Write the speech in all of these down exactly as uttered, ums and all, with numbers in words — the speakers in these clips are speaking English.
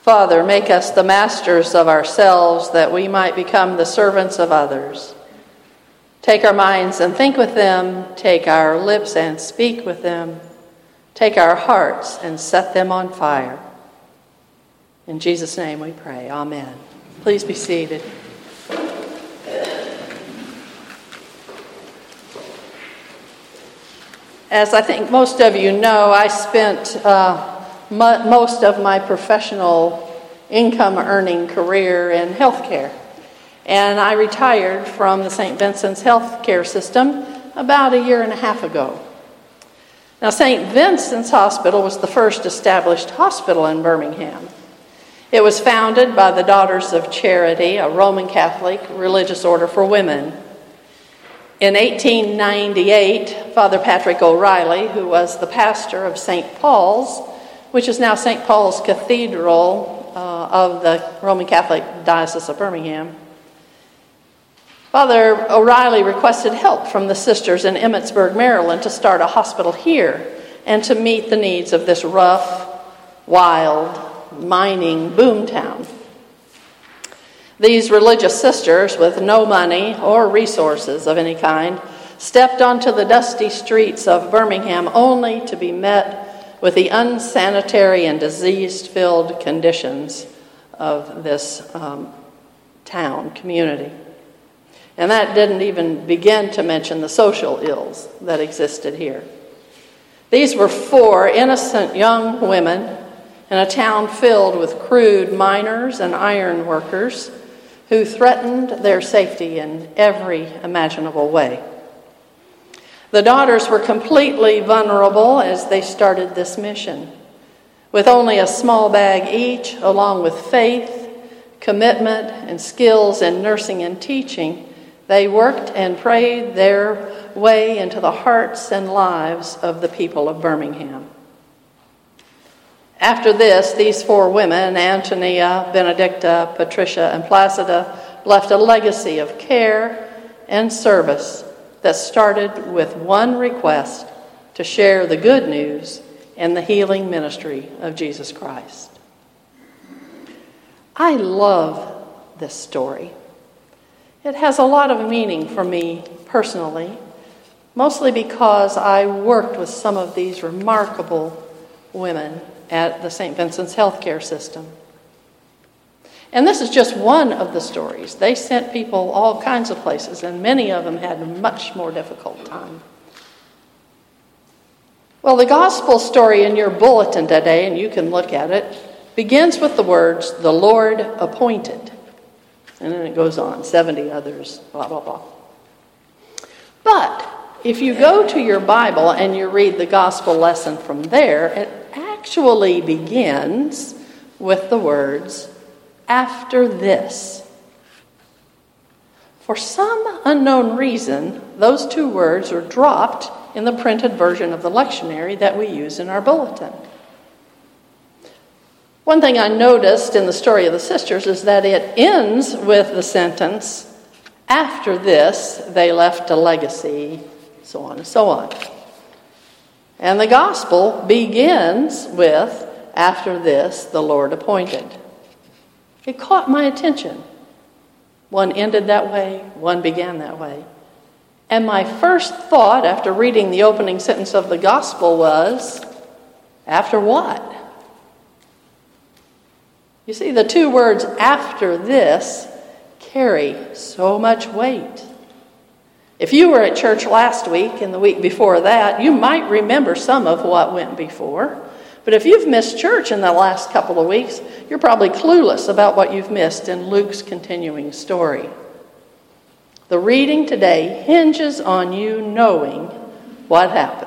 Father, make us the masters of ourselves, that we might become the servants of others. Take our minds and think with them. Take our lips and speak with them. Take our hearts and set them on fire. In Jesus' name we pray. Amen. Please be seated. As I think most of you know, I spent uh, mo- most of my professional income-earning career in healthcare. And I retired from the Saint Vincent's healthcare system about a year and a half ago. Now, Saint Vincent's Hospital was the first established hospital in Birmingham. It was founded by the Daughters of Charity, a Roman Catholic religious order for women. In eighteen ninety-eight, Father Patrick O'Reilly, who was the pastor of Saint Paul's, which is now Saint Paul's Cathedral uh, of the Roman Catholic Diocese of Birmingham, Father O'Reilly requested help from the sisters in Emmitsburg, Maryland, to start a hospital here and to meet the needs of this rough, wild, mining boomtown. These religious sisters, with no money or resources of any kind, stepped onto the dusty streets of Birmingham only to be met with the unsanitary and disease-filled conditions of this um, town community. And that didn't even begin to mention the social ills that existed here. These were four innocent young women in a town filled with crude miners and iron workers who threatened their safety in every imaginable way. The daughters were completely vulnerable as they started this mission. With only a small bag each, along with faith, commitment, and skills in nursing and teaching, they worked and prayed their way into the hearts and lives of the people of Birmingham. After this, these four women, Antonia, Benedicta, Patricia, and Placida, left a legacy of care and service that started with one request: to share the good news and the healing ministry of Jesus Christ. I love this story. It has a lot of meaning for me personally, mostly because I worked with some of these remarkable women at the Saint Vincent's healthcare system. And this is just one of the stories. They sent people all kinds of places, and many of them had a much more difficult time. Well, the gospel story in your bulletin today, and you can look at it, begins with the words, "The Lord appointed." And then it goes on, seventy others, blah, blah, blah. But if you go to your Bible and you read the gospel lesson from there, it actually begins with the words, "After this." For some unknown reason, those two words are dropped in the printed version of the lectionary that we use in our bulletin. One thing I noticed in the story of the sisters is that it ends with the sentence, "After this, they left a legacy," so on and so on. And the gospel begins with, "After this, the Lord appointed." It caught my attention. One ended that way, one began that way. And my first thought after reading the opening sentence of the gospel was, after what? You see, the two words "after this" carry so much weight. If you were at church last week and the week before that, you might remember some of what went before. But if you've missed church in the last couple of weeks, you're probably clueless about what you've missed in Luke's continuing story. The reading today hinges on you knowing what happened.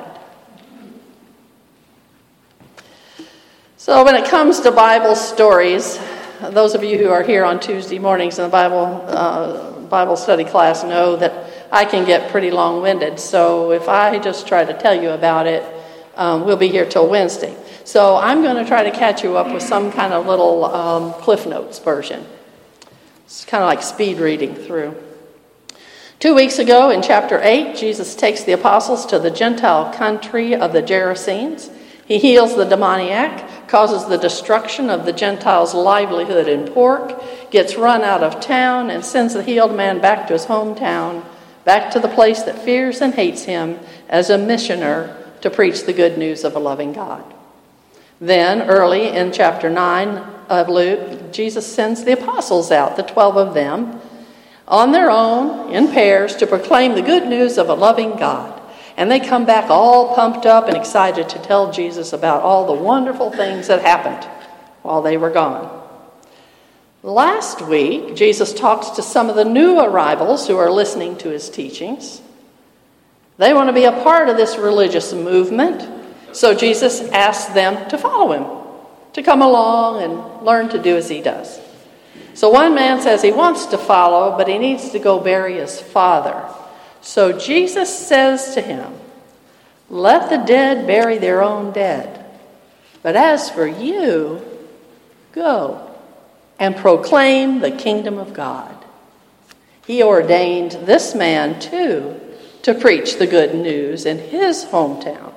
So when it comes to Bible stories, those of you who are here on Tuesday mornings in the Bible uh, Bible study class know that I can get pretty long-winded. So if I just try to tell you about it, um, we'll be here till Wednesday. So I'm going to try to catch you up with some kind of little um, Cliff Notes version. It's kind of like speed reading through. Two weeks ago in chapter eight, Jesus takes the apostles to the Gentile country of the Gerasenes. He heals the demoniac, causes the destruction of the Gentiles' livelihood in pork, gets run out of town, and sends the healed man back to his hometown, back to the place that fears and hates him, as a missioner to preach the good news of a loving God. Then, early in chapter nine of Luke, Jesus sends the apostles out, the twelve of them, on their own, in pairs, to proclaim the good news of a loving God. And they come back all pumped up and excited to tell Jesus about all the wonderful things that happened while they were gone. Last week, Jesus talks to some of the new arrivals who are listening to his teachings. They want to be a part of this religious movement, so Jesus asks them to follow him, to come along and learn to do as he does. So one man says he wants to follow, but he needs to go bury his father. So Jesus says to him, "Let the dead bury their own dead. But as for you, go and proclaim the kingdom of God." He ordained this man, too, to preach the good news in his hometown.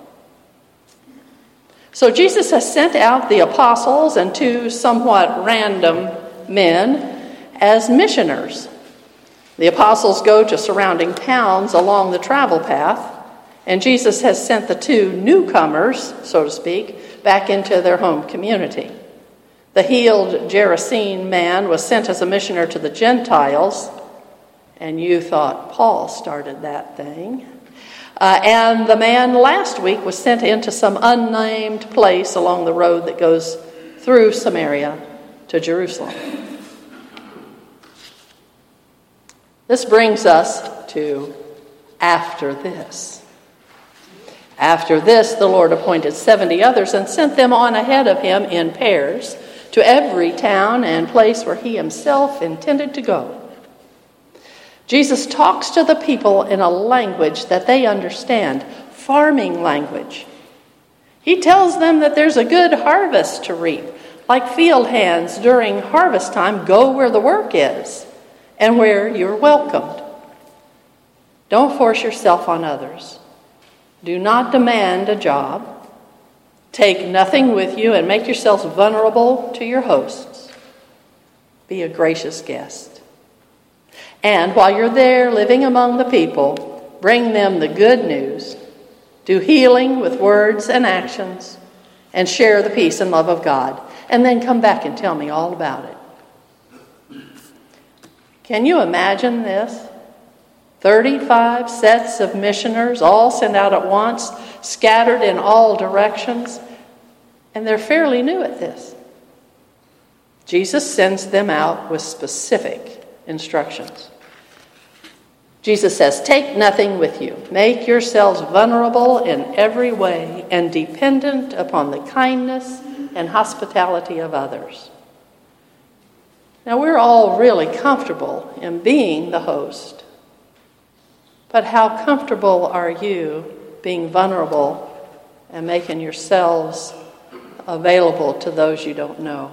So Jesus has sent out the apostles and two somewhat random men as missioners. The apostles go to surrounding towns along the travel path, and Jesus has sent the two newcomers, so to speak, back into their home community. The healed Gerasene man was sent as a missioner to the Gentiles, and you thought Paul started that thing. Uh, and the man last week was sent into some unnamed place along the road that goes through Samaria to Jerusalem. This brings us to after this. After this, the Lord appointed seventy others and sent them on ahead of him in pairs to every town and place where he himself intended to go. Jesus talks to the people in a language that they understand, farming language. He tells them that there's a good harvest to reap. Like field hands during harvest time, go where the work is and where you're welcomed. Don't force yourself on others. Do not demand a job. Take nothing with you and make yourselves vulnerable to your hosts. Be a gracious guest. And while you're there living among the people, bring them the good news. Do healing with words and actions, and share the peace and love of God. And then come back and tell me all about it. Can you imagine this? thirty-five sets of missioners, all sent out at once, scattered in all directions, and they're fairly new at this. Jesus sends them out with specific instructions. Jesus says, "Take nothing with you. Make yourselves vulnerable in every way and dependent upon the kindness and hospitality of others." Now, we're all really comfortable in being the host. But how comfortable are you being vulnerable and making yourselves available to those you don't know?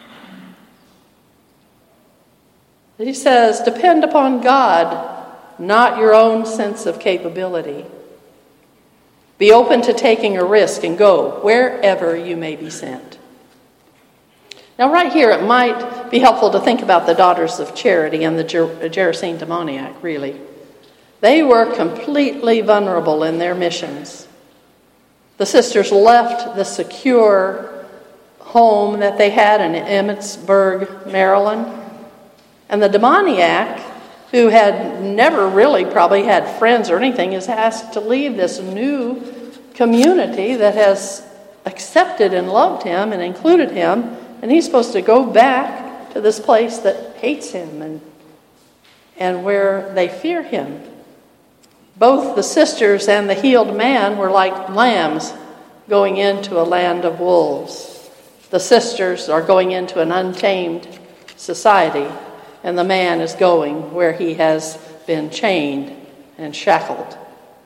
He says, depend upon God, not your own sense of capability. Be open to taking a risk and go wherever you may be sent. Now, right here, it might be helpful to think about the Daughters of Charity and the Ger- Gerasene demoniac, really. They were completely vulnerable in their missions. The sisters left the secure home that they had in Emmitsburg, Maryland. And the demoniac, who had never really probably had friends or anything, is asked to leave this new community that has accepted and loved him and included him. And he's supposed to go back to this place that hates him and, and where they fear him. Both the sisters and the healed man were like lambs going into a land of wolves. The sisters are going into an untamed society, and the man is going where he has been chained and shackled.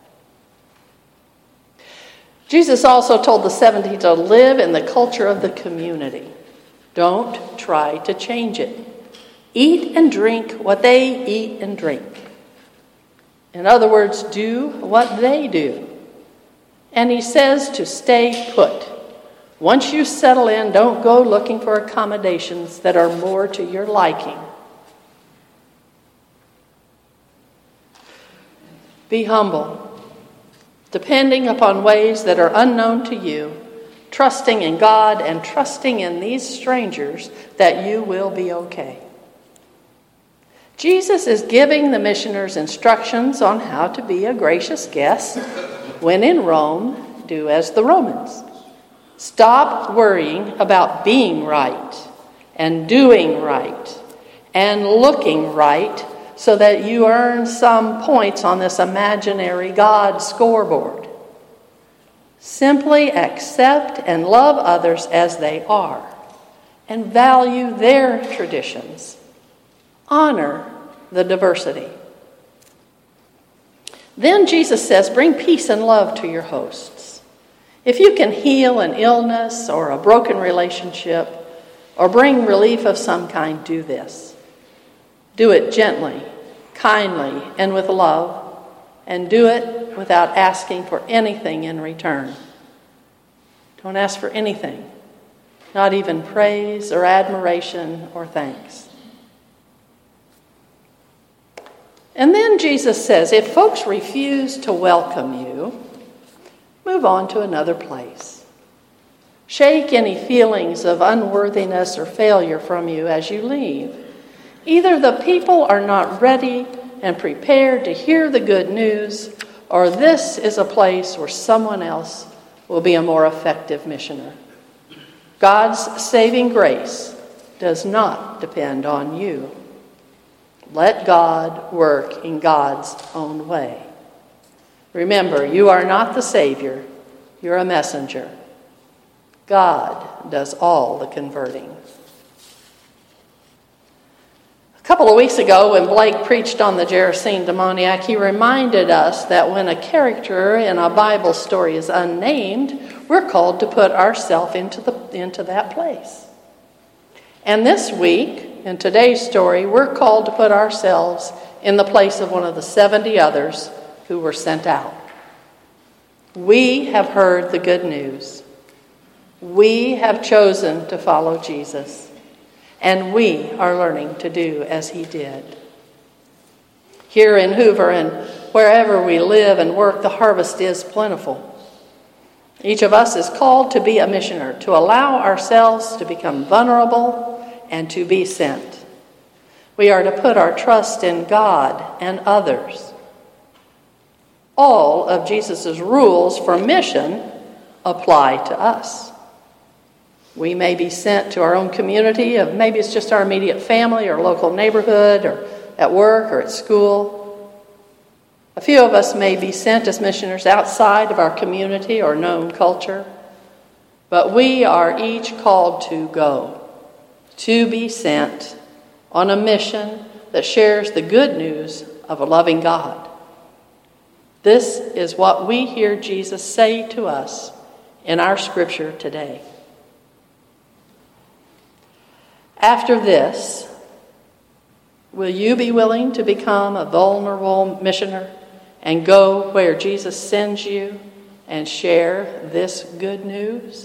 Jesus also told the seventy to live in the culture of the community. Don't try to change it. Eat and drink what they eat and drink. In other words, do what they do. And he says to stay put. Once you settle in, don't go looking for accommodations that are more to your liking. Be humble, depending upon ways that are unknown to you, trusting in God and trusting in these strangers that you will be okay. Jesus is giving the missioners instructions on how to be a gracious guest. When in Rome, do as the Romans. Stop worrying about being right and doing right and looking right so that you earn some points on this imaginary God scoreboard. Simply accept and love others as they are and value their traditions. Honor the diversity. Then Jesus says, bring peace and love to your hosts. If you can heal an illness or a broken relationship or bring relief of some kind, do this. Do it gently, kindly, and with love, and do it without asking for anything in return. Don't ask for anything, not even praise or admiration or thanks. And then Jesus says, if folks refuse to welcome you, move on to another place. Shake any feelings of unworthiness or failure from you as you leave. Either the people are not ready and prepared to hear the good news, or this is a place where someone else will be a more effective missioner. God's saving grace does not depend on you. Let God work in God's own way. Remember, you are not the Savior, you're a messenger. God does all the converting. A couple of weeks ago, when Blake preached on the Gerasene demoniac, he reminded us that when a character in a Bible story is unnamed, we're called to put ourselves into the into that place. And this week, in today's story, we're called to put ourselves in the place of one of the seventy others who were sent out. We have heard the good news. We have chosen to follow Jesus. And we are learning to do as he did. Here in Hoover and wherever we live and work, the harvest is plentiful. Each of us is called to be a missioner, to allow ourselves to become vulnerable and to be sent. We are to put our trust in God and others. All of Jesus' rules for mission apply to us. We may be sent to our own community, of maybe it's just our immediate family or local neighborhood or at work or at school. A few of us may be sent as missioners outside of our community or known culture. But we are each called to go, to be sent on a mission that shares the good news of a loving God. This is what we hear Jesus say to us in our scripture today. After this, will you be willing to become a vulnerable missioner and go where Jesus sends you and share this good news?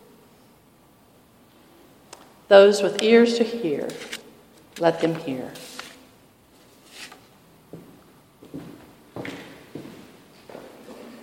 Those with ears to hear, let them hear.